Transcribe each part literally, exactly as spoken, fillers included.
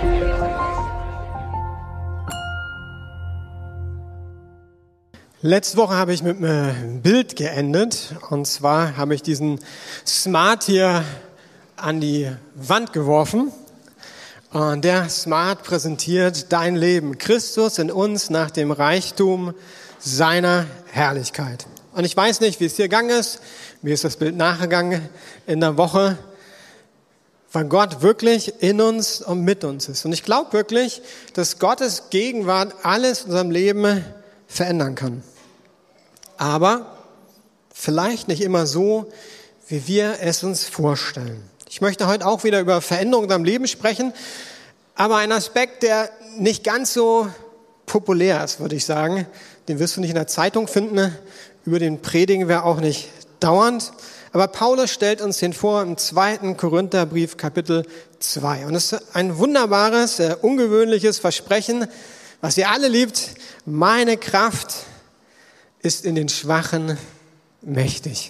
Letzte Woche habe ich mit einem Bild geendet, und zwar habe ich diesen Smart hier an die Wand geworfen, und der Smart präsentiert dein Leben, Christus in uns nach dem Reichtum seiner Herrlichkeit. Und ich weiß nicht, wie es dir gegangen ist, mir ist das Bild nachgegangen in der Woche, weil Gott wirklich in uns und mit uns ist. Und ich glaube wirklich, dass Gottes Gegenwart alles in unserem Leben verändern kann. Aber vielleicht nicht immer so, wie wir es uns vorstellen. Ich möchte heute auch wieder über Veränderungen in deinem Leben sprechen, aber ein Aspekt, der nicht ganz so populär ist, würde ich sagen. Den wirst du nicht in der Zeitung finden, über den predigen wir auch nicht dauernd. Aber Paulus stellt uns den vor im zweiten Korintherbrief, Kapitel zwei. Und es ist ein wunderbares, äh, ungewöhnliches Versprechen, was ihr alle liebt. Meine Kraft ist in den Schwachen mächtig.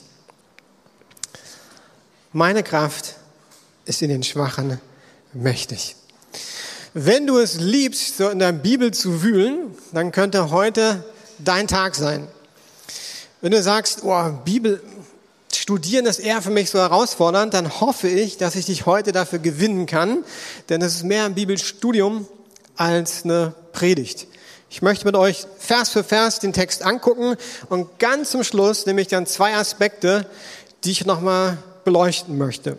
Meine Kraft ist in den Schwachen mächtig. Wenn du es liebst, so in der Bibel zu wühlen, dann könnte heute dein Tag sein. Wenn du sagst, oh, Bibel studieren ist eher für mich so herausfordernd, dann hoffe ich, dass ich dich heute dafür gewinnen kann, denn es ist mehr ein Bibelstudium als eine Predigt. Ich möchte mit euch Vers für Vers den Text angucken und ganz zum Schluss nehme ich dann zwei Aspekte, die ich nochmal beleuchten möchte.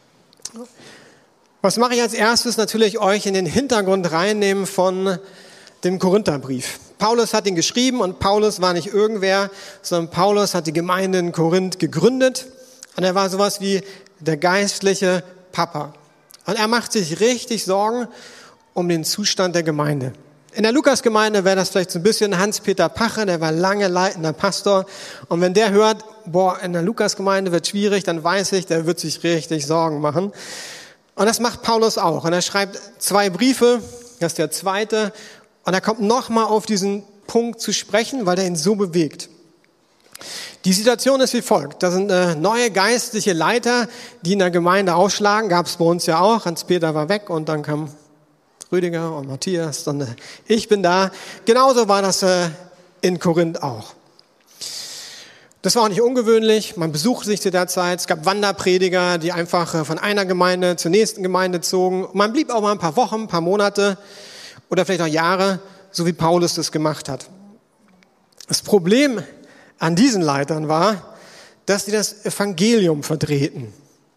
Was mache ich als erstes? Natürlich euch in den Hintergrund reinnehmen von dem Korintherbrief. Paulus hat ihn geschrieben und Paulus war nicht irgendwer, sondern Paulus hat die Gemeinde in Korinth gegründet und er war sowas wie der geistliche Papa. Und er macht sich richtig Sorgen um den Zustand der Gemeinde. In der Lukas-Gemeinde wäre das vielleicht so ein bisschen Hans-Peter Pache, der war lange leitender Pastor. Und wenn der hört, boah, in der Lukas-Gemeinde wird schwierig, dann weiß ich, der wird sich richtig Sorgen machen. Und das macht Paulus auch. Und er schreibt zwei Briefe, das ist der zweite. Und er kommt nochmal auf diesen Punkt zu sprechen, weil er ihn so bewegt. Die Situation ist wie folgt. Da sind äh, neue geistliche Leiter, die in der Gemeinde aufschlagen. Gab es bei uns ja auch. Hans-Peter war weg und dann kam Rüdiger und Matthias und äh, ich bin da. Genauso war das äh, in Korinth auch. Das war auch nicht ungewöhnlich. Man besuchte sich zu der Zeit. Es gab Wanderprediger, die einfach äh, von einer Gemeinde zur nächsten Gemeinde zogen. Man blieb auch mal ein paar Wochen, ein paar Monate oder vielleicht auch Jahre, so wie Paulus das gemacht hat. Das Problem an diesen Leitern war, dass sie das Evangelium verdrehten.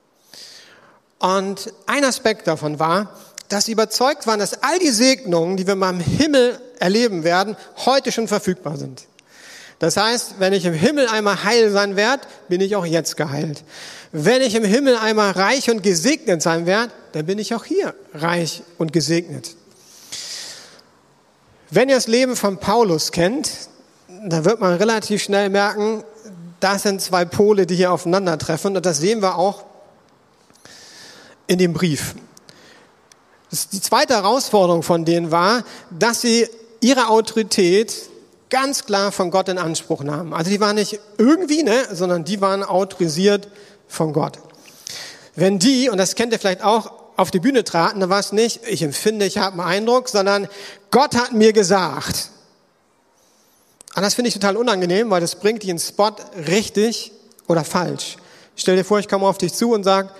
Und ein Aspekt davon war, dass sie überzeugt waren, dass all die Segnungen, die wir mal im Himmel erleben werden, heute schon verfügbar sind. Das heißt, wenn ich im Himmel einmal heil sein werde, bin ich auch jetzt geheilt. Wenn ich im Himmel einmal reich und gesegnet sein werde, dann bin ich auch hier reich und gesegnet. Wenn ihr das Leben von Paulus kennt, dann wird man relativ schnell merken, das sind zwei Pole, die hier aufeinandertreffen. Und das sehen wir auch in dem Brief. Die zweite Herausforderung von denen war, dass sie ihre Autorität ganz klar von Gott in Anspruch nahmen. Also die waren nicht irgendwie, ne, sondern die waren autorisiert von Gott. Wenn die, und das kennt ihr vielleicht auch, auf die Bühne traten, dann war es nicht, ich empfinde, ich habe einen Eindruck, sondern Gott hat mir gesagt. Und das finde ich total unangenehm, weil das bringt dich in den Spot richtig oder falsch. Stell dir vor, ich komme auf dich zu und sage,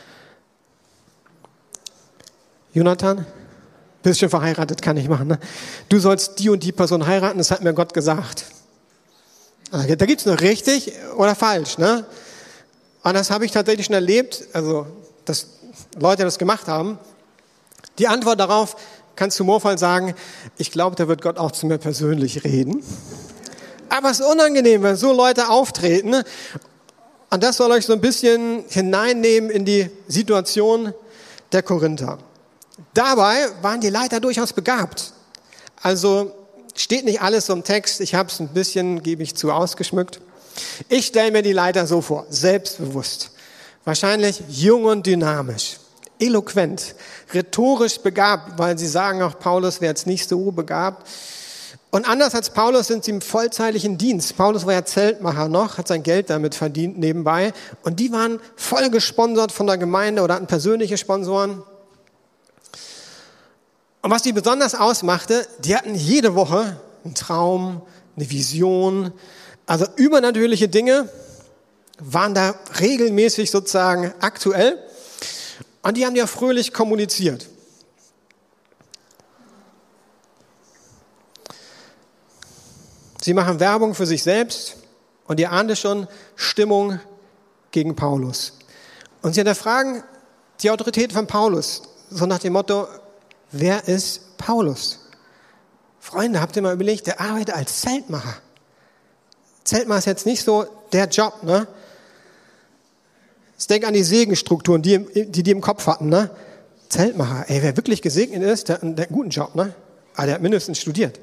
Jonathan, bist schon verheiratet, kann ich machen. Ne? Du sollst die und die Person heiraten, das hat mir Gott gesagt. Da gibt es nur richtig oder falsch. Ne? Und das habe ich tatsächlich schon erlebt, also dass Leute das gemacht haben. Die Antwort darauf kannst du humorvoll sagen, ich glaube, da wird Gott auch zu mir persönlich reden. Aber es ist unangenehm, wenn so Leute auftreten. Und das soll euch so ein bisschen hineinnehmen in die Situation der Korinther. Dabei waren die Leiter durchaus begabt. Also steht nicht alles so im Text, ich habe es ein bisschen, gebe ich zu, ausgeschmückt. Ich stelle mir die Leiter so vor, selbstbewusst, wahrscheinlich jung und dynamisch, eloquent, rhetorisch begabt, weil sie sagen, auch Paulus wäre jetzt nicht so begabt. Und anders als Paulus sind sie im vollzeitlichen Dienst. Paulus war ja Zeltmacher noch, hat sein Geld damit verdient nebenbei. Und die waren voll gesponsert von der Gemeinde oder hatten persönliche Sponsoren. Und was die besonders ausmachte, die hatten jede Woche einen Traum, eine Vision, also übernatürliche Dinge waren da regelmäßig sozusagen aktuell und die haben ja fröhlich kommuniziert. Sie machen Werbung für sich selbst und ihr ahnt schon Stimmung gegen Paulus. Und sie hinterfragen die Autorität von Paulus, so nach dem Motto, wer ist Paulus? Freunde, habt ihr mal überlegt, der arbeitet als Zeltmacher. Zeltmacher ist jetzt nicht so der Job, ne? Ich denke an die Segenstrukturen, die die, die im Kopf hatten, ne? Zeltmacher, ey, wer wirklich gesegnet ist, der, der hat einen guten Job, ne? Aber der hat mindestens studiert.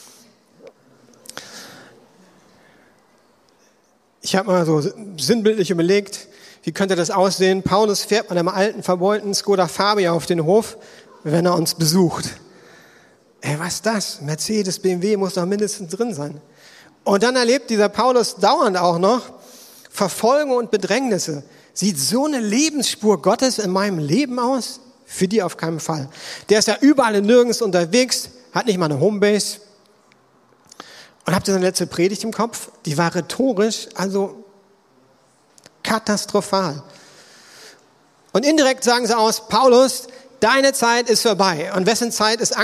Ich habe mal so sinnbildlich überlegt, wie könnte das aussehen? Paulus fährt mit einem alten, verbeulten Skoda Fabia auf den Hof, wenn er uns besucht. Ey, was ist das? Mercedes, B M W muss doch mindestens drin sein. Und dann erlebt dieser Paulus dauernd auch noch Verfolgung und Bedrängnisse. Sieht so eine Lebensspur Gottes in meinem Leben aus? Für die auf keinen Fall. Der ist ja überall und nirgends unterwegs, hat nicht mal eine Homebase. Und habt ihr seine letzte Predigt im Kopf? Die war rhetorisch, also katastrophal. Und indirekt sagen sie aus, Paulus, deine Zeit ist vorbei. Und wessen Zeit ist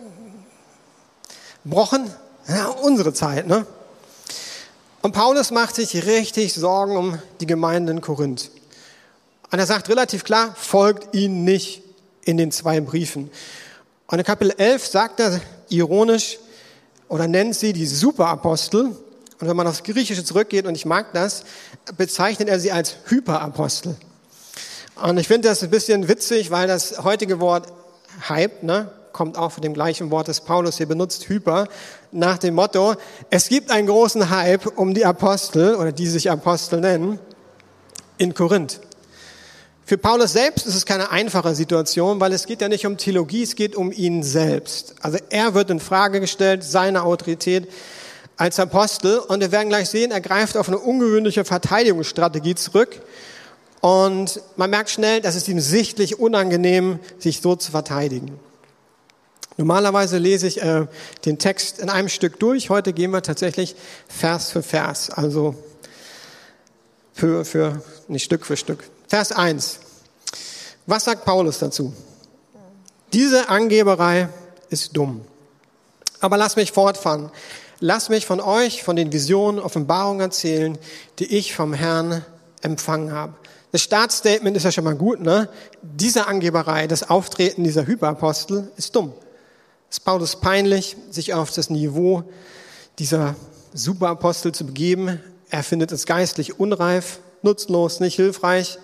angebrochen? Ja, unsere Zeit, ne? Und Paulus macht sich richtig Sorgen um die Gemeinde in Korinth. Und er sagt relativ klar, folgt ihnen nicht in den zwei Briefen. Und in Kapitel elf sagt er ironisch, oder nennt sie die Superapostel. Und wenn man aufs Griechische zurückgeht, und ich mag das, bezeichnet er sie als Hyperapostel. Und ich finde das ein bisschen witzig, weil das heutige Wort Hype, ne, kommt auch von dem gleichen Wort, das Paulus hier benutzt, Hyper, nach dem Motto, es gibt einen großen Hype um die Apostel, oder die sich Apostel nennen, in Korinth. Für Paulus selbst ist es keine einfache Situation, weil es geht ja nicht um Theologie, es geht um ihn selbst. Also er wird in Frage gestellt, seine Autorität als Apostel. Und wir werden gleich sehen, er greift auf eine ungewöhnliche Verteidigungsstrategie zurück. Und man merkt schnell, dass es ihm sichtlich unangenehm, sich so zu verteidigen. Normalerweise lese ich äh, den Text in einem Stück durch. Heute gehen wir tatsächlich Vers für Vers, also für, für nicht Stück für Stück. Vers eins. Was sagt Paulus dazu? Diese Angeberei ist dumm. Aber lass mich fortfahren. Lass mich von euch, von den Visionen, Offenbarungen erzählen, die ich vom Herrn empfangen habe. Das Startstatement ist ja schon mal gut, ne? Diese Angeberei, das Auftreten dieser Hyperapostel ist dumm. Es ist Paulus peinlich, sich auf das Niveau dieser Superapostel zu begeben. Er findet es geistlich unreif, nutzlos, nicht hilfreich.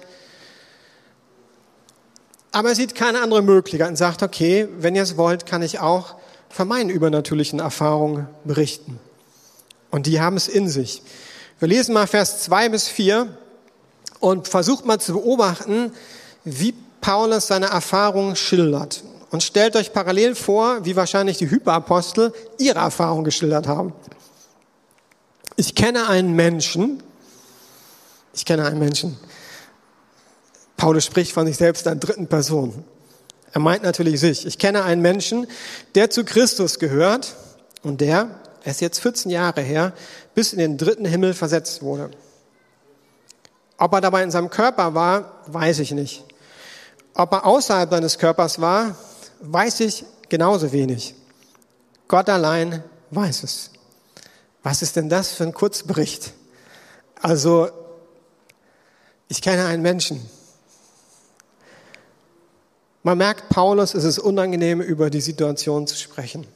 Aber er sieht keine andere Möglichkeit und sagt, okay, wenn ihr es wollt, kann ich auch von meinen übernatürlichen Erfahrungen berichten. Und die haben es in sich. Wir lesen mal Vers zwei bis vier und versucht mal zu beobachten, wie Paulus seine Erfahrungen schildert. Und stellt euch parallel vor, wie wahrscheinlich die Hyperapostel ihre Erfahrungen geschildert haben. Ich kenne einen Menschen, ich kenne einen Menschen, Paulus spricht von sich selbst in der dritten Person. Er meint natürlich sich. Ich kenne einen Menschen, der zu Christus gehört und der, er ist jetzt vierzehn Jahre her, bis in den dritten Himmel versetzt wurde. Ob er dabei in seinem Körper war, weiß ich nicht. Ob er außerhalb seines Körpers war, weiß ich genauso wenig. Gott allein weiß es. Was ist denn das für ein Kurzbericht? Also, ich kenne einen Menschen. Man merkt, Paulus, es ist unangenehm, über die Situation zu sprechen.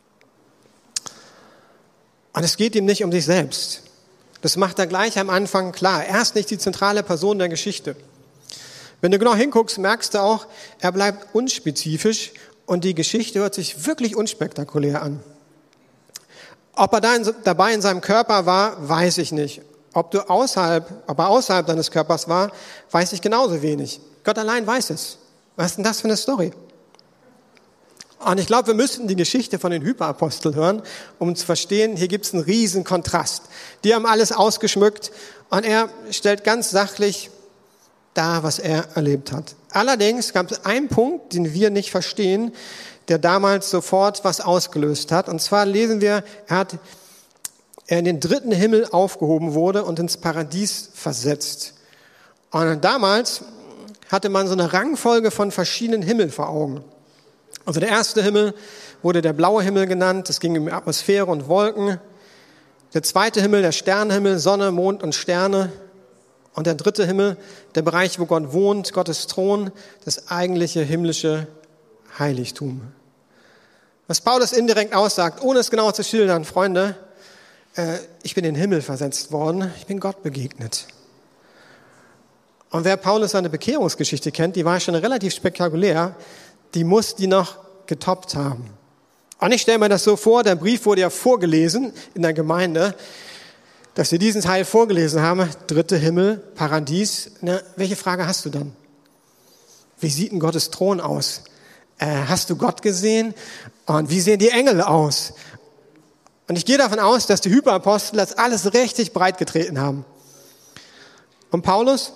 Und es geht ihm nicht um sich selbst. Das macht er gleich am Anfang klar. Er ist nicht die zentrale Person der Geschichte. Wenn du genau hinguckst, merkst du auch, er bleibt unspezifisch und die Geschichte hört sich wirklich unspektakulär an. Ob er da in, dabei in seinem Körper war, weiß ich nicht. Ob, du außerhalb, ob er außerhalb deines Körpers war, weiß ich genauso wenig. Gott allein weiß es. Was ist denn das für eine Story? Und ich glaube, wir müssten die Geschichte von den Hyperaposteln hören, um zu verstehen, hier gibt es einen riesen Kontrast. Die haben alles ausgeschmückt und er stellt ganz sachlich dar, was er erlebt hat. Allerdings gab es einen Punkt, den wir nicht verstehen, der damals sofort was ausgelöst hat. Und zwar lesen wir, er hat er in den dritten Himmel aufgehoben wurde und ins Paradies versetzt. Und damals hatte man so eine Rangfolge von verschiedenen Himmeln vor Augen. Also der erste Himmel wurde der blaue Himmel genannt, es ging um Atmosphäre und Wolken. Der zweite Himmel, der Sternenhimmel, Sonne, Mond und Sterne. Und der dritte Himmel, der Bereich, wo Gott wohnt, Gottes Thron, das eigentliche himmlische Heiligtum. Was Paulus indirekt aussagt, ohne es genau zu schildern, Freunde, äh, ich bin in den Himmel versetzt worden, ich bin Gott begegnet. Und wer Paulus seine Bekehrungsgeschichte kennt, die war schon relativ spektakulär, die muss die noch getoppt haben. Und ich stelle mir das so vor, der Brief wurde ja vorgelesen in der Gemeinde, dass wir diesen Teil vorgelesen haben, dritte Himmel, Paradies. Na, welche Frage hast du dann? Wie sieht denn Gottes Thron aus? Äh, hast du Gott gesehen? Und wie sehen die Engel aus? Und ich gehe davon aus, dass die Hyperapostel das alles richtig breit getreten haben. Und Paulus,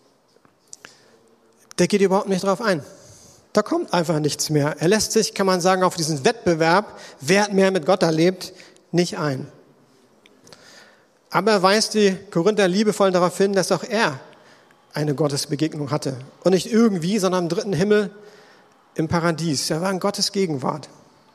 der geht überhaupt nicht drauf ein. Da kommt einfach nichts mehr. Er lässt sich, kann man sagen, auf diesen Wettbewerb, wer hat mehr mit Gott erlebt, nicht ein. Aber er weist die Korinther liebevoll darauf hin, dass auch er eine Gottesbegegnung hatte. Und nicht irgendwie, sondern im dritten Himmel, im Paradies. Er war in Gottes Gegenwart.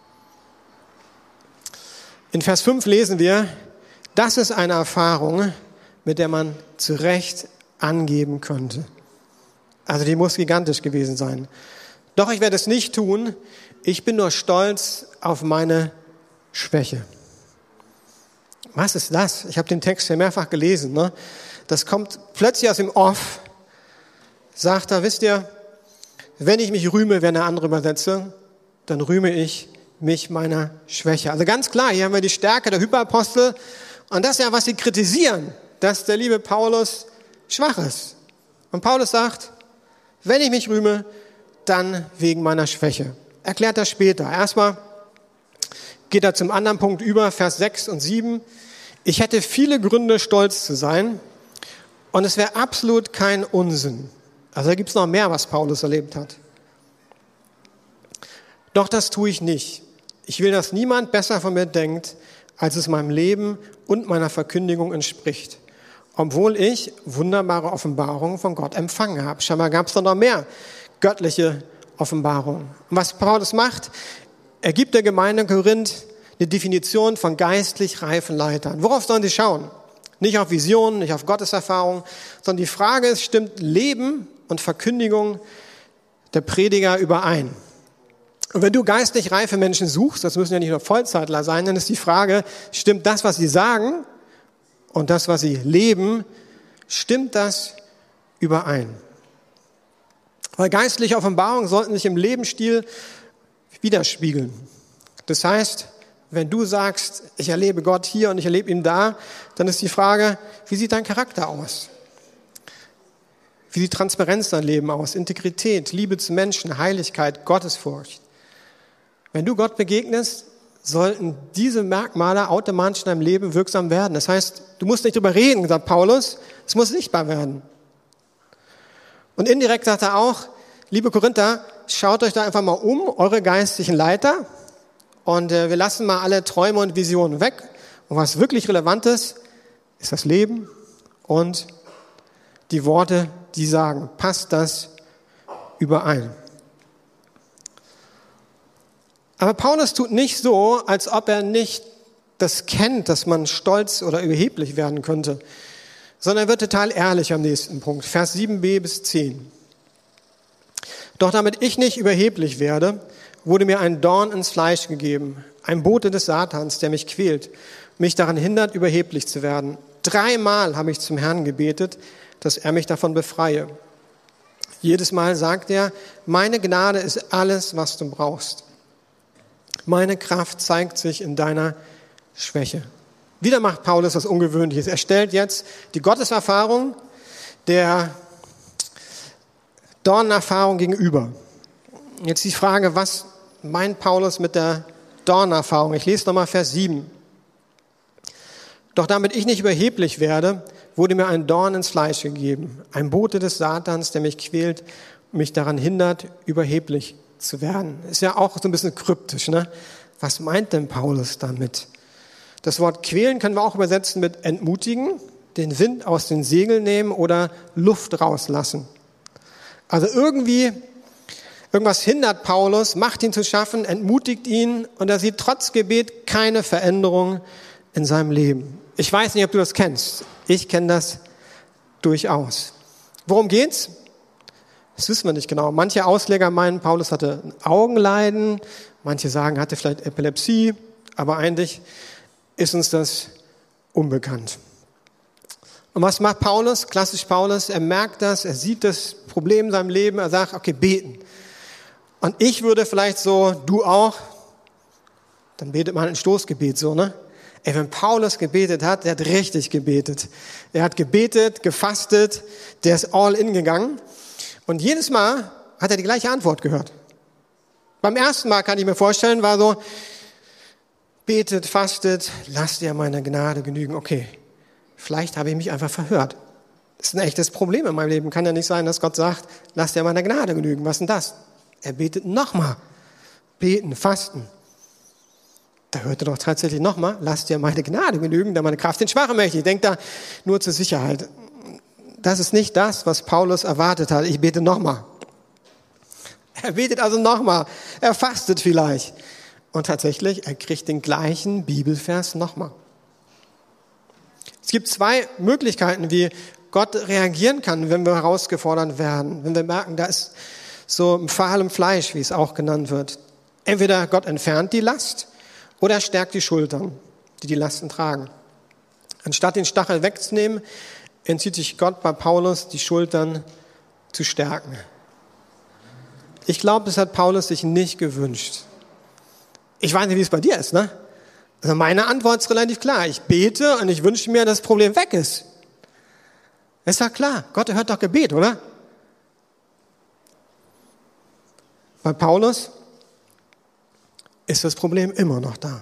In Vers fünf lesen wir, das ist eine Erfahrung, mit der man zu Recht angeben könnte. Also die muss gigantisch gewesen sein. Doch ich werde es nicht tun. Ich bin nur stolz auf meine Schwäche. Was ist das? Ich habe den Text ja mehrfach gelesen. Ne? Das kommt plötzlich aus dem Off. Sagt er, wisst ihr, wenn ich mich rühme, wenn er andere übersetze, dann rühme ich mich meiner Schwäche. Also ganz klar, hier haben wir die Stärke der Hyperapostel. Und das ist ja, was sie kritisieren, dass der liebe Paulus schwach ist. Und Paulus sagt, wenn ich mich rühme, dann wegen meiner Schwäche. Erklärt er später. Erstmal geht er zum anderen Punkt über, Vers sechs und sieben. Ich hätte viele Gründe, stolz zu sein. Und es wäre absolut kein Unsinn. Also da gibt es noch mehr, was Paulus erlebt hat. Doch das tue ich nicht. Ich will, dass niemand besser von mir denkt, als es meinem Leben und meiner Verkündigung entspricht. Obwohl ich wunderbare Offenbarungen von Gott empfangen habe. Scheinbar gab es da noch mehr göttliche Offenbarungen. Und was Paulus macht, er gibt der Gemeinde in Korinth eine Definition von geistlich reifen Leitern. Worauf sollen sie schauen? Nicht auf Visionen, nicht auf Gotteserfahrung, sondern die Frage ist, stimmt Leben und Verkündigung der Prediger überein? Und wenn du geistlich reife Menschen suchst, das müssen ja nicht nur Vollzeitler sein, dann ist die Frage, stimmt das, was sie sagen und das, was sie leben, stimmt das überein? Weil geistliche Offenbarungen sollten sich im Lebensstil widerspiegeln. Das heißt, wenn du sagst, ich erlebe Gott hier und ich erlebe ihn da, dann ist die Frage, wie sieht dein Charakter aus? Wie sieht Transparenz dein Leben aus? Integrität, Liebe zu Menschen, Heiligkeit, Gottesfurcht. Wenn du Gott begegnest, sollten diese Merkmale automatisch in deinem Leben wirksam werden. Das heißt, du musst nicht drüber reden, sagt Paulus, es muss sichtbar werden. Und indirekt sagt er auch, liebe Korinther, schaut euch da einfach mal um, eure geistlichen Leiter, und äh, wir lassen mal alle Träume und Visionen weg. Und was wirklich relevant ist, ist das Leben und die Worte, die sagen, passt das überein? Aber Paulus tut nicht so, als ob er nicht das kennt, dass man stolz oder überheblich werden könnte, sondern er wird total ehrlich am nächsten Punkt, Vers sieben b bis zehn. Doch damit ich nicht überheblich werde, wurde mir ein Dorn ins Fleisch gegeben, ein Bote des Satans, der mich quält, mich daran hindert, überheblich zu werden. Dreimal habe ich zum Herrn gebetet, dass er mich davon befreie. Jedes Mal sagt er, meine Gnade ist alles, was du brauchst. Meine Kraft zeigt sich in deiner Schwäche. Wieder macht Paulus was Ungewöhnliches. Er stellt jetzt die Gotteserfahrung der Dornenerfahrung gegenüber. Jetzt die Frage, was meint Paulus mit der Dornenerfahrung? Ich lese nochmal Vers sieben. Doch damit ich nicht überheblich werde, wurde mir ein Dorn ins Fleisch gegeben, ein Bote des Satans, der mich quält und mich daran hindert, überheblich zu werden. Ist ja auch so ein bisschen kryptisch, ne? Was meint denn Paulus damit? Das Wort quälen können wir auch übersetzen mit entmutigen, den Wind aus den Segeln nehmen oder Luft rauslassen. Also irgendwie, irgendwas hindert Paulus, macht ihn zu schaffen, entmutigt ihn und er sieht trotz Gebet keine Veränderung in seinem Leben. Ich weiß nicht, ob du das kennst. Ich kenne das durchaus. Worum geht's? Das wissen wir nicht genau. Manche Ausleger meinen, Paulus hatte Augenleiden, manche sagen, er hatte vielleicht Epilepsie, aber eigentlich ist uns das unbekannt. Und was macht Paulus? Klassisch Paulus, er merkt das, er sieht das Problem in seinem Leben, er sagt, okay, beten. Und ich würde vielleicht so, du auch, dann betet man ein Stoßgebet so, ne? Ey, wenn Paulus gebetet hat, der hat richtig gebetet. Er hat gebetet, gefastet, der ist all in gegangen. Und jedes Mal hat er die gleiche Antwort gehört. Beim ersten Mal, kann ich mir vorstellen, war so, betet, fastet, lasst dir meine Gnade genügen. Okay, vielleicht habe ich mich einfach verhört. Das ist ein echtes Problem in meinem Leben. Kann ja nicht sein, dass Gott sagt, lasst dir meine Gnade genügen. Was ist denn das? Er betet nochmal. Beten, fasten. Da hört er doch tatsächlich nochmal, lasst dir meine Gnade genügen, da meine Kraft den Schwachen mächtig. Ich denke da nur zur Sicherheit. Das ist nicht das, was Paulus erwartet hat. Ich bete nochmal. Er betet also nochmal. Er fastet vielleicht. Und tatsächlich, er kriegt den gleichen Bibelvers nochmal. Es gibt zwei Möglichkeiten, wie Gott reagieren kann, wenn wir herausgefordert werden. Wenn wir merken, da ist so ein Pfahl im Fleisch, wie es auch genannt wird. Entweder Gott entfernt die Last oder stärkt die Schultern, die die Lasten tragen. Anstatt den Stachel wegzunehmen, entzieht sich Gott bei Paulus, die Schultern zu stärken. Ich glaube, das hat Paulus sich nicht gewünscht. Ich weiß nicht, wie es bei dir ist, ne? Also meine Antwort ist relativ klar. Ich bete und ich wünsche mir, dass das Problem weg ist. Ist doch klar. Gott hört doch Gebet, oder? Bei Paulus ist das Problem immer noch da.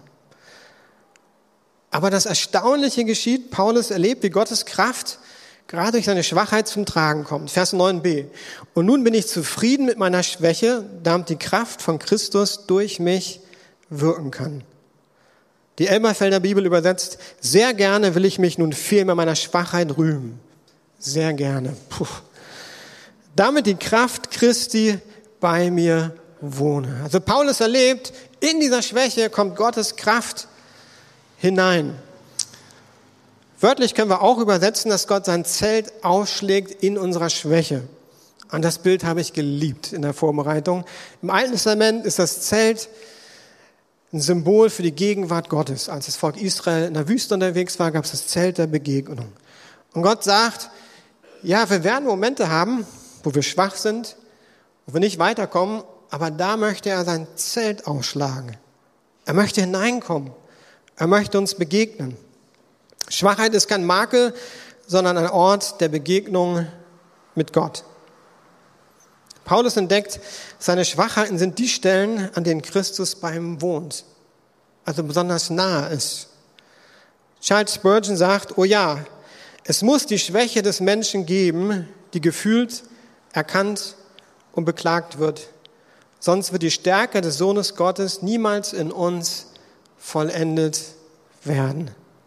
Aber das Erstaunliche geschieht, Paulus erlebt, wie Gottes Kraft gerade durch seine Schwachheit zum Tragen kommt. Vers neun b. Und nun bin ich zufrieden mit meiner Schwäche, damit die Kraft von Christus durch mich wirken kann. Die Elberfelder Bibel übersetzt, sehr gerne will ich mich nun vielmehr meiner Schwachheit rühmen. Sehr gerne. Puh. Damit die Kraft Christi bei mir wohne. Also Paulus erlebt, in dieser Schwäche kommt Gottes Kraft hinein. Wörtlich können wir auch übersetzen, dass Gott sein Zelt aufschlägt in unserer Schwäche. Und das Bild habe ich geliebt in der Vorbereitung. Im Alten Testament ist das Zelt ein Symbol für die Gegenwart Gottes. Als das Volk Israel in der Wüste unterwegs war, gab es das Zelt der Begegnung. Und Gott sagt, ja, wir werden Momente haben, wo wir schwach sind, wo wir nicht weiterkommen, aber da möchte er sein Zelt ausschlagen. Er möchte hineinkommen. Er möchte uns begegnen. Schwachheit ist kein Makel, sondern ein Ort der Begegnung mit Gott. Paulus entdeckt, seine Schwachheiten sind die Stellen, an denen Christus bei ihm wohnt, also besonders nahe ist. Charles Spurgeon sagt, oh ja, es muss die Schwäche des Menschen geben, die gefühlt, erkannt und beklagt wird. Sonst wird die Stärke des Sohnes Gottes niemals in uns vollendet werden.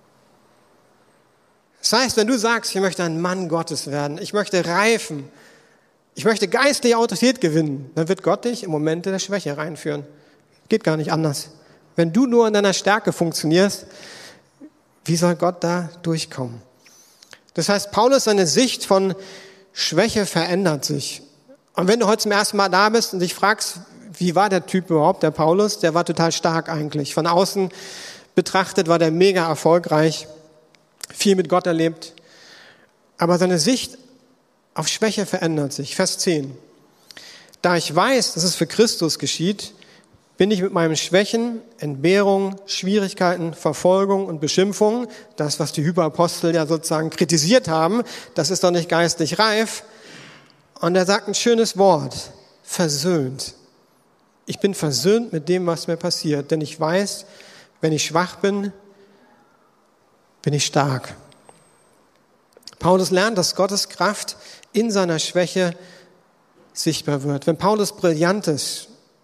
Das heißt, wenn du sagst, ich möchte ein Mann Gottes werden, ich möchte reifen, ich möchte geistliche Autorität gewinnen, dann wird Gott dich in Momente der Schwäche reinführen. Geht gar nicht anders. Wenn du nur in deiner Stärke funktionierst, wie soll Gott da durchkommen? Das heißt, Paulus, seine Sicht von Schwäche verändert sich. Und wenn du heute zum ersten Mal da bist und dich fragst, wie war der Typ überhaupt, der Paulus, der war total stark eigentlich. Von außen betrachtet war der mega erfolgreich, viel mit Gott erlebt. Aber seine Sicht auf Schwäche verändert sich. Vers zehn. Da ich weiß, dass es für Christus geschieht, bin ich mit meinen Schwächen, Entbehrungen, Schwierigkeiten, Verfolgung und Beschimpfungen, das, was die Hyperapostel ja sozusagen kritisiert haben, das ist doch nicht geistlich reif. Und er sagt ein schönes Wort, versöhnt. Ich bin versöhnt mit dem, was mir passiert, denn ich weiß, wenn ich schwach bin, bin ich stark. Paulus lernt, dass Gottes Kraft in seiner Schwäche sichtbar wird. Wenn Paulus brillant ist,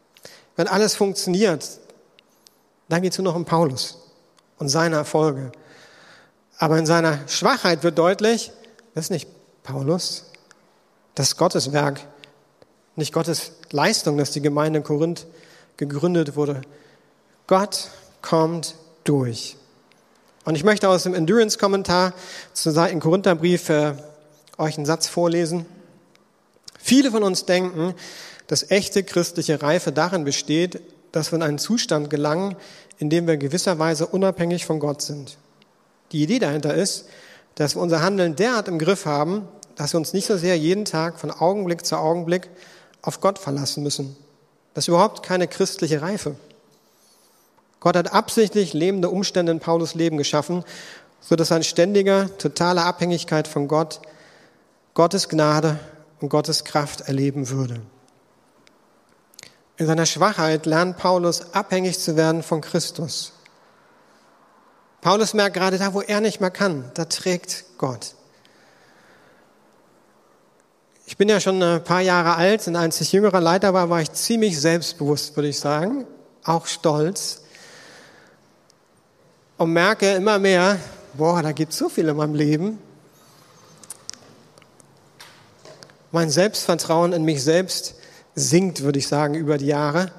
wenn alles funktioniert, dann geht es nur noch um Paulus und seine Erfolge. Aber in seiner Schwachheit wird deutlich, das ist nicht Paulus, das ist Gottes Werk, nicht Gottes Leistung, dass die Gemeinde in Korinth gegründet wurde. Gott kommt durch. Und ich möchte aus dem Endurance-Kommentar zum zweiten Korintherbrief äh, euch einen Satz vorlesen. Viele von uns denken, dass echte christliche Reife darin besteht, dass wir in einen Zustand gelangen, in dem wir gewisserweise unabhängig von Gott sind. Die Idee dahinter ist, dass wir unser Handeln derart im Griff haben, dass wir uns nicht so sehr jeden Tag von Augenblick zu Augenblick auf Gott verlassen müssen. Das ist überhaupt keine christliche Reife. Gott hat absichtlich lebende Umstände in Paulus Leben geschaffen, sodass er in ständiger, totaler Abhängigkeit von Gott, Gottes Gnade und Gottes Kraft erleben würde. In seiner Schwachheit lernt Paulus, abhängig zu werden von Christus. Paulus merkt gerade da, wo er nicht mehr kann, da trägt Gott. Ich bin ja schon ein paar Jahre alt und als ich jüngerer Leiter war, war ich ziemlich selbstbewusst, würde ich sagen, auch stolz. Und merke immer mehr, boah, da gibt es so viel in meinem Leben. Mein Selbstvertrauen in mich selbst sinkt, würde ich sagen, über die Jahre.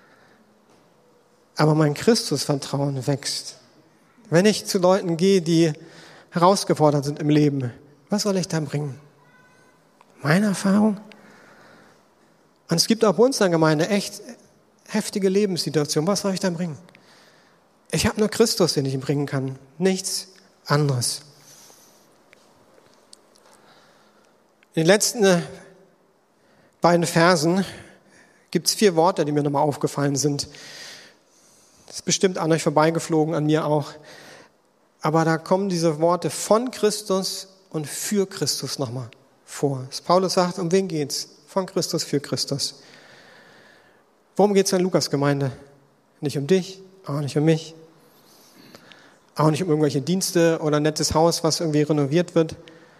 Aber mein Christusvertrauen wächst. Wenn ich zu Leuten gehe, die herausgefordert sind im Leben, was soll ich da bringen? Meine Erfahrung? Und es gibt auch bei uns in der Gemeinde echt heftige Lebenssituationen. Was soll ich da bringen? Ich habe nur Christus, den ich ihm bringen kann. Nichts anderes. In den letzten beiden Versen gibt es vier Worte, die mir nochmal aufgefallen sind. Das ist bestimmt an euch vorbeigeflogen, an mir auch. Aber da kommen diese Worte von Christus und für Christus nochmal vor. Dass Paulus sagt, um wen geht's? Von Christus für Christus. Worum geht's in der Lukas-Gemeinde? Nicht um dich, auch nicht um mich. Auch nicht um irgendwelche Dienste oder ein nettes Haus, was irgendwie renoviert wird.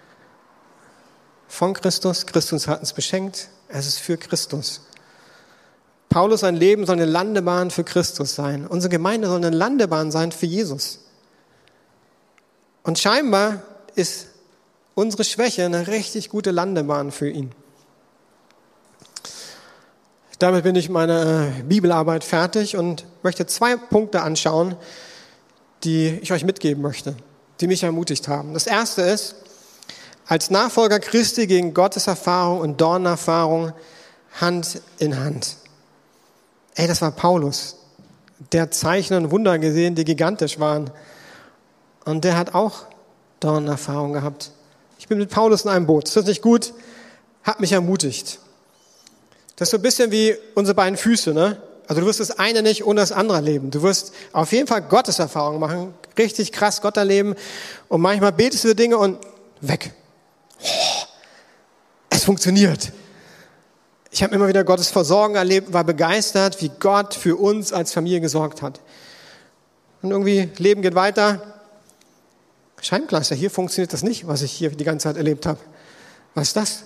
Von Christus. Christus hat uns beschenkt. Es ist für Christus. Paulus, sein Leben soll eine Landebahn für Christus sein. Unsere Gemeinde soll eine Landebahn sein für Jesus. Und scheinbar ist unsere Schwäche eine richtig gute Landebahn für ihn. Damit bin ich meine Bibelarbeit fertig und möchte zwei Punkte anschauen, die ich euch mitgeben möchte, die mich ermutigt haben. Das erste ist, als Nachfolger Christi gegen Gottes Erfahrung und Dornenerfahrung Hand in Hand. Ey, das war Paulus. Der hat Zeichen und Wunder gesehen, die gigantisch waren. Und der hat auch Dornenerfahrung gehabt. Ich bin mit Paulus in einem Boot. Ist das nicht gut? Hat mich ermutigt. Das ist so ein bisschen wie unsere beiden Füße, ne? Also du wirst das eine nicht ohne das andere leben. Du wirst auf jeden Fall Gottes Erfahrung machen, richtig krass Gott erleben. Und manchmal betest du Dinge und weg. Oh, es funktioniert. Ich habe immer wieder Gottes Versorgen erlebt, war begeistert, wie Gott für uns als Familie gesorgt hat. Und irgendwie, Leben geht weiter. Scheingleister, hier funktioniert das nicht, was ich hier die ganze Zeit erlebt habe. Was ist das?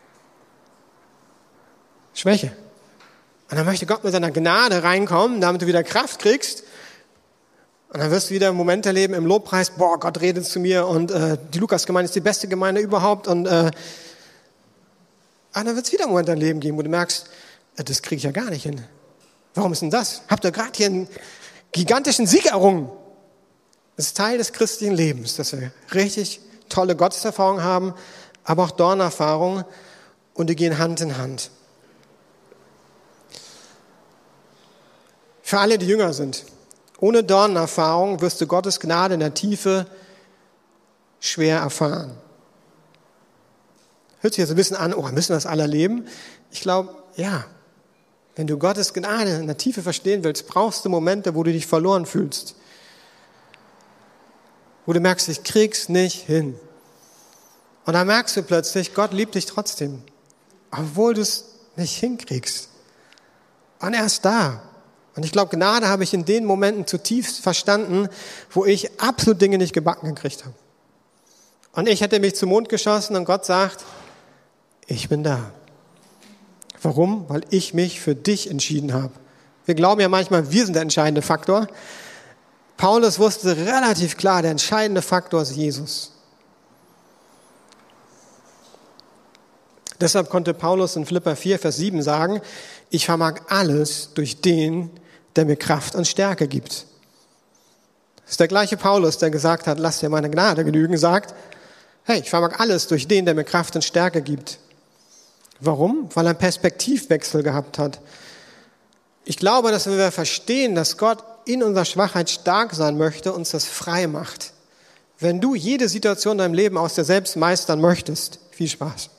Schwäche. Und dann möchte Gott mit seiner Gnade reinkommen, damit du wieder Kraft kriegst. Und dann wirst du wieder Momente erleben im Lobpreis, boah, Gott redet zu mir und äh, die Lukas-Gemeinde ist die beste Gemeinde überhaupt. Und äh, dann wird es wieder Momente im Leben geben, wo du merkst, äh, das kriege ich ja gar nicht hin. Warum ist denn das? Habt ihr gerade hier einen gigantischen Sieg errungen? Das ist Teil des christlichen Lebens, dass wir richtig tolle Gotteserfahrungen haben, aber auch Dornerfahrungen und die gehen Hand in Hand. Für alle, die jünger sind, ohne Dornenerfahrung wirst du Gottes Gnade in der Tiefe schwer erfahren. Hört sich jetzt ein bisschen an, oh, müssen wir das alle erleben? Ich glaube, ja. Wenn du Gottes Gnade in der Tiefe verstehen willst, brauchst du Momente, wo du dich verloren fühlst. Wo du merkst, ich krieg's nicht hin. Und dann merkst du plötzlich, Gott liebt dich trotzdem. Obwohl du es nicht hinkriegst. Und er ist da. Und ich glaube, Gnade habe ich in den Momenten zutiefst verstanden, wo ich absolut Dinge nicht gebacken gekriegt habe. Und ich hätte mich zum Mond geschossen und Gott sagt, ich bin da. Warum? Weil ich mich für dich entschieden habe. Wir glauben ja manchmal, wir sind der entscheidende Faktor. Paulus wusste relativ klar, der entscheidende Faktor ist Jesus. Deshalb konnte Paulus in Philipper vier, Vers sieben sagen, ich vermag alles durch den, der mir Kraft und Stärke gibt. Das ist der gleiche Paulus, der gesagt hat, lass dir meine Gnade genügen, sagt, hey, ich vermag alles durch den, der mir Kraft und Stärke gibt. Warum? Weil er einen Perspektivwechsel gehabt hat. Ich glaube, dass wenn wir verstehen, dass Gott in unserer Schwachheit stark sein möchte, uns das frei macht. Wenn du jede Situation in deinem Leben aus dir selbst meistern möchtest, viel Spaß.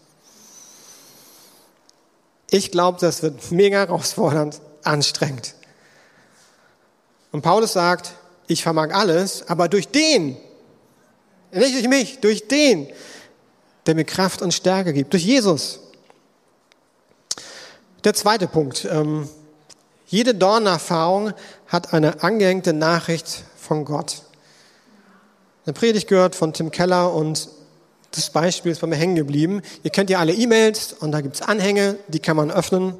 Ich glaube, das wird mega herausfordernd, anstrengend. Und Paulus sagt, ich vermag alles, aber durch den, nicht durch mich, durch den, der mir Kraft und Stärke gibt, durch Jesus. Der zweite Punkt. Ähm, jede Dornenerfahrung hat eine angehängte Nachricht von Gott. Eine Predigt gehört von Tim Keller und das Beispiel ist bei mir hängen geblieben. Ihr kennt ja alle E-Mails und da gibt es Anhänge, die kann man öffnen.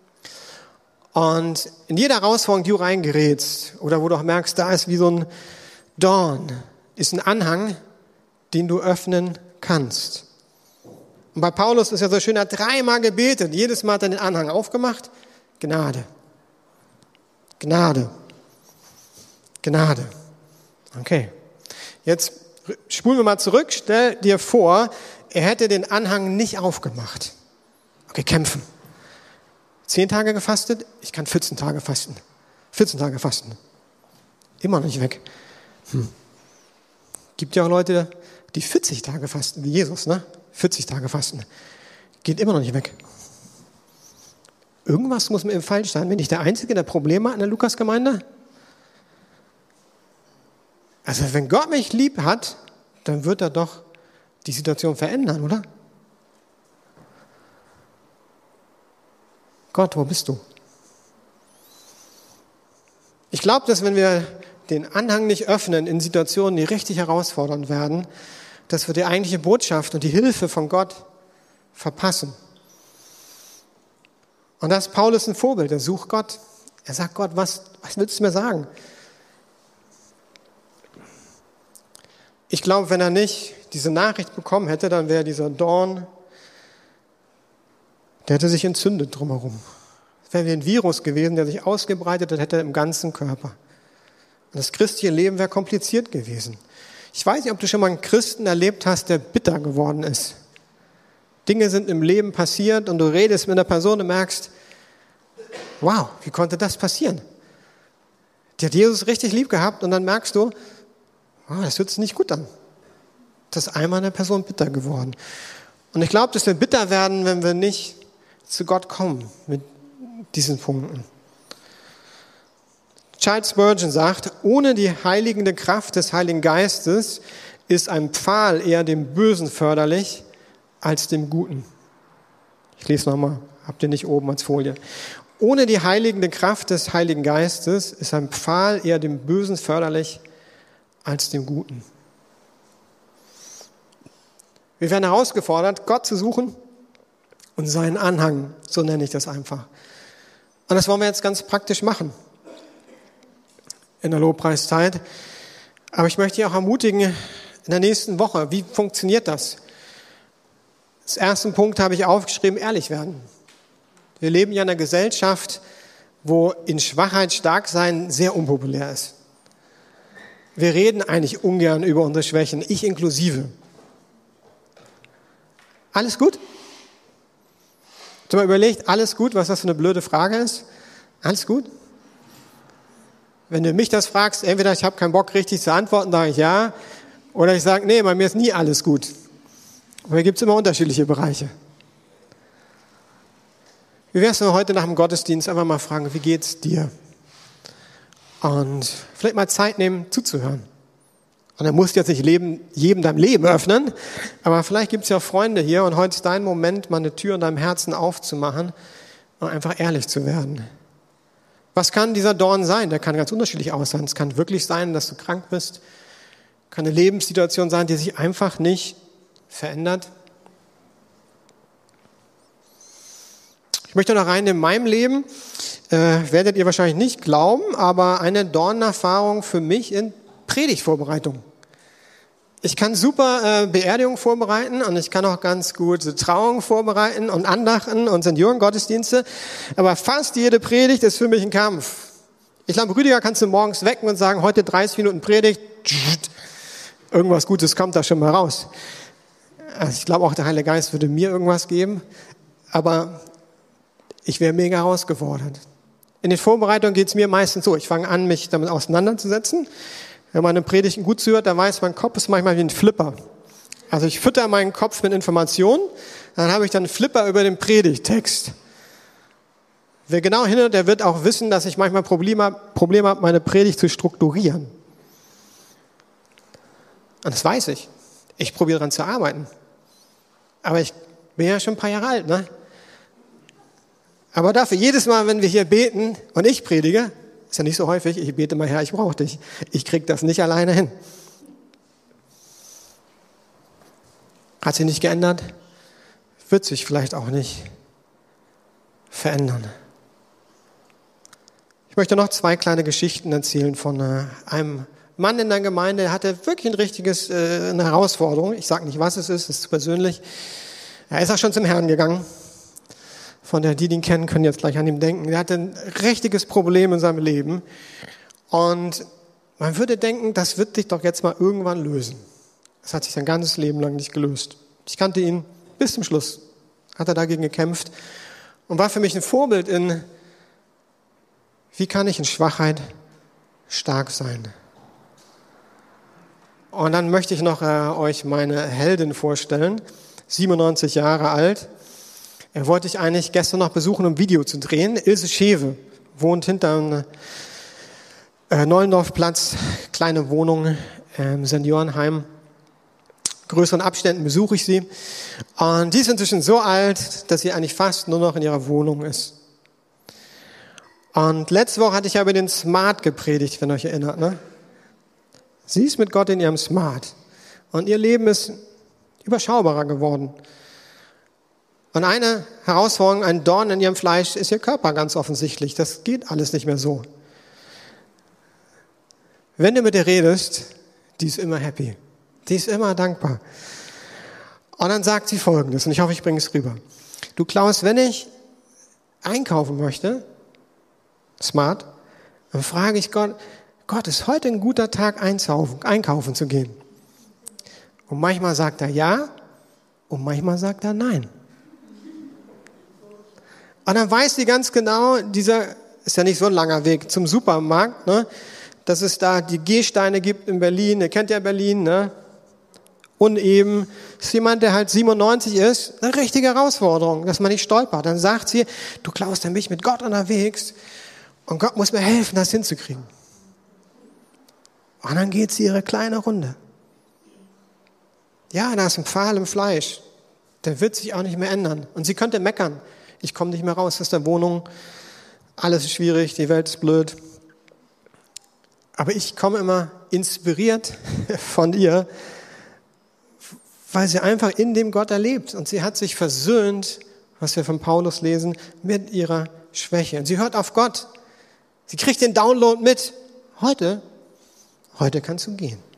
Und in jede Herausforderung, die du reingerätst oder wo du auch merkst, da ist wie so ein Dorn, ist ein Anhang, den du öffnen kannst. Und bei Paulus ist ja so schön, er hat dreimal gebetet. Jedes Mal hat er den Anhang aufgemacht. Gnade. Gnade. Gnade. Okay. Jetzt spulen wir mal zurück. Stell dir vor, er hätte den Anhang nicht aufgemacht. Okay, kämpfen. Zehn Tage gefastet, ich kann vierzehn Tage fasten. vierzehn Tage fasten. Immer noch nicht weg. Hm. Gibt ja auch Leute, die vierzig Tage fasten, wie Jesus, ne? vierzig Tage fasten. Geht immer noch nicht weg. Irgendwas muss mit ihm falsch sein. Bin ich der Einzige, der Probleme hat in der Lukas-Gemeinde? Also wenn Gott mich lieb hat, dann wird er doch die Situation verändern, oder? Gott, wo bist du? Ich glaube, dass wenn wir den Anhang nicht öffnen in Situationen, die richtig herausfordernd werden, dass wir die eigentliche Botschaft und die Hilfe von Gott verpassen. Und da ist Paulus ein Vorbild, er sucht Gott. Er sagt Gott, was, was willst du mir sagen? Ich glaube, wenn er nicht diese Nachricht bekommen hätte, dann wäre dieser Dorn, der hätte sich entzündet drumherum. Es wäre wie ein Virus gewesen, der sich ausgebreitet hätte im ganzen Körper. Und das christliche Leben wäre kompliziert gewesen. Ich weiß nicht, ob du schon mal einen Christen erlebt hast, der bitter geworden ist. Dinge sind im Leben passiert und du redest mit einer Person und merkst, wow, wie konnte das passieren? Die hat Jesus richtig lieb gehabt und dann merkst du, oh, das hört sich nicht gut an. Das ist einmal eine Person bitter geworden. Und ich glaube, dass wir bitter werden, wenn wir nicht zu Gott kommen mit diesen Punkten. Charles Spurgeon sagt, ohne die heiligende Kraft des Heiligen Geistes ist ein Pfahl eher dem Bösen förderlich als dem Guten. Ich lese nochmal, habt ihr nicht oben als Folie. Ohne die heiligende Kraft des Heiligen Geistes ist ein Pfahl eher dem Bösen förderlich als dem Guten. Wir werden herausgefordert, Gott zu suchen und seinen Anhang, so nenne ich das einfach. Und das wollen wir jetzt ganz praktisch machen in der Lobpreiszeit. Aber ich möchte dich auch ermutigen, in der nächsten Woche, wie funktioniert das? Als ersten Punkt habe ich aufgeschrieben, ehrlich werden. Wir leben ja in einer Gesellschaft, wo in Schwachheit stark sein sehr unpopulär ist. Wir reden eigentlich ungern über unsere Schwächen, ich inklusive. Alles gut? Hast du mal überlegt, alles gut, was das für eine blöde Frage ist? Alles gut? Wenn du mich das fragst, entweder ich habe keinen Bock richtig zu antworten, sage ich ja, oder ich sage, nee, bei mir ist nie alles gut. Aber hier gibt es immer unterschiedliche Bereiche. Wie wär's, wenn wir heute nach dem Gottesdienst einfach mal fragen, wie geht's dir? Und vielleicht mal Zeit nehmen, zuzuhören. Und er muss jetzt nicht leben, jedem dein Leben öffnen, aber vielleicht gibt es ja Freunde hier und heute ist dein Moment, mal eine Tür in deinem Herzen aufzumachen und einfach ehrlich zu werden. Was kann dieser Dorn sein? Der kann ganz unterschiedlich aussehen. Es kann wirklich sein, dass du krank bist. Kann eine Lebenssituation sein, die sich einfach nicht verändert. Ich möchte noch rein in meinem Leben, äh, werdet ihr wahrscheinlich nicht glauben, aber eine Dornenerfahrung für mich in Predigtvorbereitung. Ich kann super äh, Beerdigungen vorbereiten und ich kann auch ganz gut Trauungen vorbereiten und Andachten und Seniorengottesdienste, aber fast jede Predigt ist für mich ein Kampf. Ich glaube, Rüdiger kannst du morgens wecken und sagen, heute dreißig Minuten Predigt, irgendwas Gutes kommt da schon mal raus. Also ich glaube auch, der Heilige Geist würde mir irgendwas geben, aber ich wäre mega herausgefordert. In den Vorbereitungen geht es mir meistens so, ich fange an, mich damit auseinanderzusetzen. Wenn man eine Predigt gut zuhört, dann weiß, mein Kopf ist manchmal wie ein Flipper. Also ich fütter meinen Kopf mit Informationen, dann habe ich dann einen Flipper über den Predigttext. Wer genau hinhört, der wird auch wissen, dass ich manchmal Probleme habe, Probleme habe, meine Predigt zu strukturieren. Und das weiß ich. Ich probiere daran zu arbeiten. Aber ich bin ja schon ein paar Jahre alt, ne? Aber dafür, jedes Mal, wenn wir hier beten und ich predige, ist ja nicht so häufig, ich bete mal, Herr, ich brauche dich. Ich kriege das nicht alleine hin. Hat sich nicht geändert, wird sich vielleicht auch nicht verändern. Ich möchte noch zwei kleine Geschichten erzählen von äh, einem Mann in der Gemeinde, der hatte wirklich ein richtiges, äh, eine Herausforderung. Ich sage nicht, was es ist, es ist zu persönlich. Er ist auch schon zum Herrn gegangen. Von der, die ihn kennen, können jetzt gleich an ihm denken. Er hatte ein richtiges Problem in seinem Leben. Und man würde denken, das wird sich doch jetzt mal irgendwann lösen. Das hat sich sein ganzes Leben lang nicht gelöst. Ich kannte ihn bis zum Schluss. Hat er dagegen gekämpft. Und war für mich ein Vorbild in, wie kann ich in Schwachheit stark sein. Und dann möchte ich noch äh, euch meine Heldin vorstellen. siebenundneunzig Jahre alt. Er wollte ich eigentlich gestern noch besuchen, um ein Video zu drehen. Ilse Schewe wohnt hinterm äh, Neulendorfplatz, kleine Wohnung im Seniorenheim. Größeren Abständen besuche ich sie. Und die ist inzwischen so alt, dass sie eigentlich fast nur noch in ihrer Wohnung ist. Und letzte Woche hatte ich ja über den Smart gepredigt, wenn ihr euch erinnert, ne? Sie ist mit Gott in ihrem Smart. Und ihr Leben ist überschaubarer geworden. Und eine Herausforderung, ein Dorn in ihrem Fleisch, ist ihr Körper ganz offensichtlich. Das geht alles nicht mehr so. Wenn du mit ihr redest, die ist immer happy. Die ist immer dankbar. Und dann sagt sie Folgendes, und ich hoffe, ich bringe es rüber. Du Klaus, wenn ich einkaufen möchte, smart, dann frage ich Gott, Gott, ist heute ein guter Tag, einkaufen zu gehen? Und manchmal sagt er ja, und manchmal sagt er nein. Und dann weiß sie ganz genau, dieser ist ja nicht so ein langer Weg zum Supermarkt, ne? Dass es da die Gehsteine gibt in Berlin. Ihr kennt ja Berlin, ne? Uneben. Das ist jemand, der halt siebenundneunzig ist. Eine richtige Herausforderung, dass man nicht stolpert. Dann sagt sie, du Klaus, dann bin ich mit Gott unterwegs und Gott muss mir helfen, das hinzukriegen. Und dann geht sie ihre kleine Runde. Ja, da ist ein Pfahl im Fleisch. Der wird sich auch nicht mehr ändern. Und sie könnte meckern. Ich komme nicht mehr raus aus der Wohnung. Alles ist schwierig, die Welt ist blöd. Aber ich komme immer inspiriert von ihr, weil sie einfach in dem Gott erlebt. Und sie hat sich versöhnt, was wir von Paulus lesen, mit ihrer Schwäche. Und sie hört auf Gott. Sie kriegt den Download mit. Heute, heute kannst du gehen.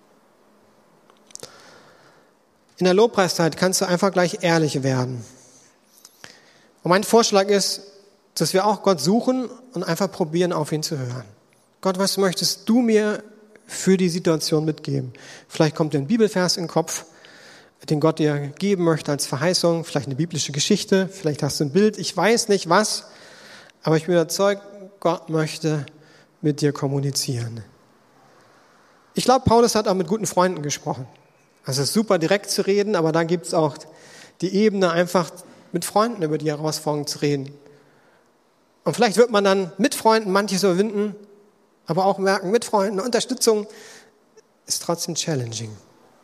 In der Lobpreiszeit kannst du einfach gleich ehrlich werden. Und mein Vorschlag ist, dass wir auch Gott suchen und einfach probieren, auf ihn zu hören. Gott, was möchtest du mir für die Situation mitgeben? Vielleicht kommt dir ein Bibelvers in den Kopf, den Gott dir geben möchte als Verheißung, vielleicht eine biblische Geschichte, vielleicht hast du ein Bild, ich weiß nicht was, aber ich bin überzeugt, Gott möchte mit dir kommunizieren. Ich glaube, Paulus hat auch mit guten Freunden gesprochen. Also es ist super, direkt zu reden, aber da gibt es auch die Ebene, einfach mit Freunden über die Herausforderung zu reden. Und vielleicht wird man dann mit Freunden manches überwinden, aber auch merken, mit Freunden, Unterstützung ist trotzdem challenging.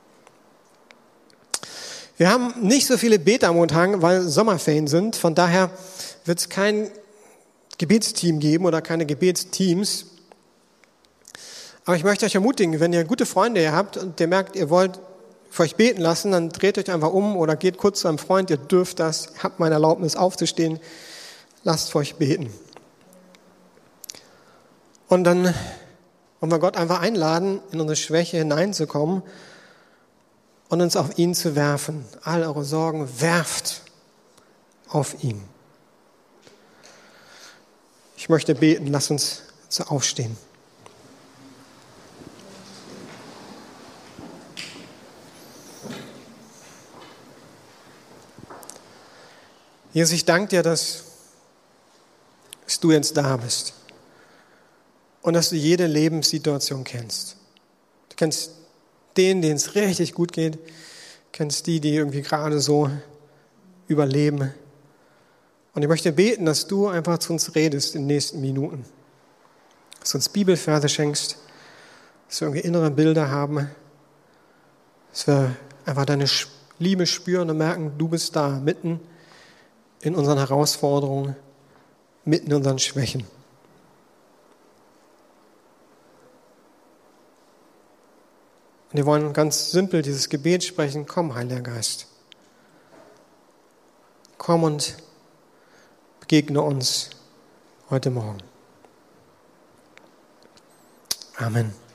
Wir haben nicht so viele Beta-Montage, weil Sommerferien sind. Von daher wird es kein Gebetsteam geben oder keine Gebetsteams. Aber ich möchte euch ermutigen, wenn ihr gute Freunde hier habt und ihr merkt, ihr wollt für euch beten lassen, dann dreht euch einfach um oder geht kurz zu einem Freund, ihr dürft das, habt meine Erlaubnis aufzustehen. lasst für euch beten. Und dann wollen wir Gott einfach einladen, in unsere Schwäche hineinzukommen und uns auf ihn zu werfen. All eure Sorgen werft auf ihn. Ich möchte beten, lasst uns so aufstehen. Jesus, ich danke dir, dass, dass du jetzt da bist und dass du jede Lebenssituation kennst. Du kennst den, denen es richtig gut geht, du kennst die, die irgendwie gerade so überleben. Und ich möchte beten, dass du einfach zu uns redest in den nächsten Minuten. Dass du uns Bibelverse schenkst, dass wir irgendwie innere Bilder haben, dass wir einfach deine Liebe spüren und merken, du bist da mitten in unseren Herausforderungen, mitten in unseren Schwächen. Und wir wollen ganz simpel dieses Gebet sprechen. Komm, Heiliger Geist. Komm und begegne uns heute Morgen. Amen.